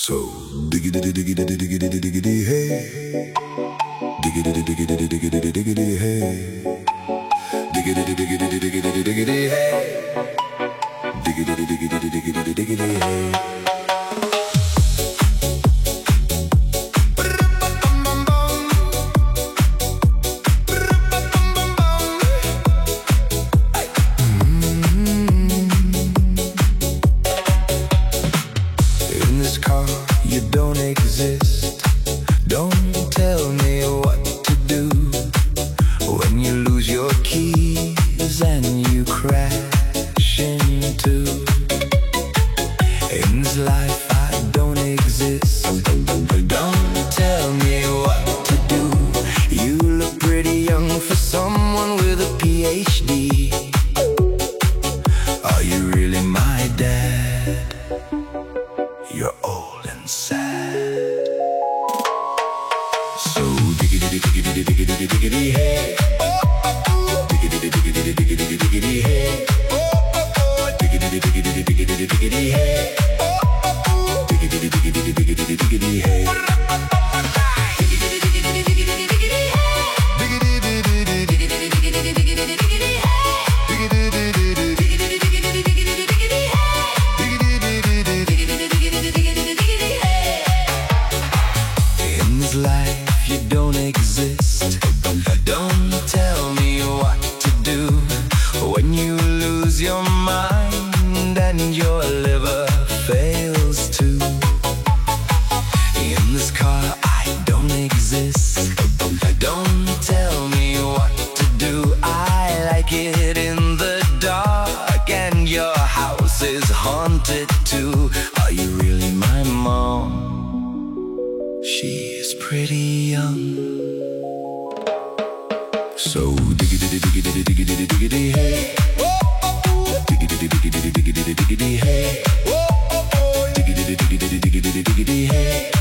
So diggity diggity diggity diggity hey, diggity diggity diggity diggity hey, diggity diggity diggity diggity hey, diggity diggity diggity diggity hey. You don't exist. Don't tell me what to do when you lose your keys and you crash into. In this life I don't exist. Don't tell me what to do. You look pretty young for someone with a PhD. Are you really my dad? You're old and sad. So diggity diggity diggity diggity hey, diggity diggity diggity diggity hey, diggity diggity diggity diggity hey, diggity diggity diggity diggity hey. Life, you don't exist. Don't tell me what to do when you lose your mind and your liver fails too. In this car I don't exist. Don't tell me what to do. I like it in the dark and your house is haunted too. Are you really my mom? She's pretty young. So diggity diggity diggity diggity hey, diggity diggity diggity diggity hey, diggity diggity diggity diggity hey.